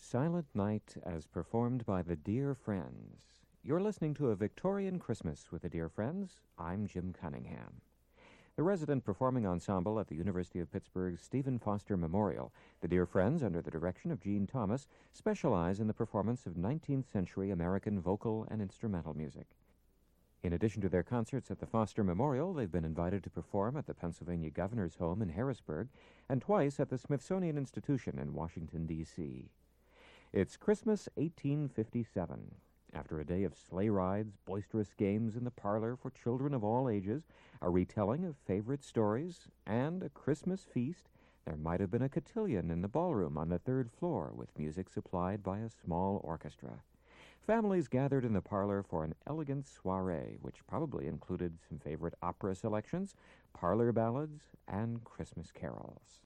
Silent Night as performed by the Dear Friends. You're listening to A Victorian Christmas with the Dear Friends. I'm Jim Cunningham. The resident performing ensemble at the University of Pittsburgh's Stephen Foster Memorial, the Dear Friends, under the direction of Gene Thomas, specialize in the performance of 19th century American vocal and instrumental music. In addition to their concerts at the Foster Memorial, they've been invited to perform at the Pennsylvania Governor's Home in Harrisburg and twice at the Smithsonian Institution in Washington, D.C. It's Christmas 1857. After a day of sleigh rides, boisterous games in the parlor for children of all ages, a retelling of favorite stories, and a Christmas feast, there might have been a cotillion in the ballroom on the third floor with music supplied by a small orchestra. Families gathered in the parlor for an elegant soiree, which probably included some favorite opera selections, parlor ballads, and Christmas carols.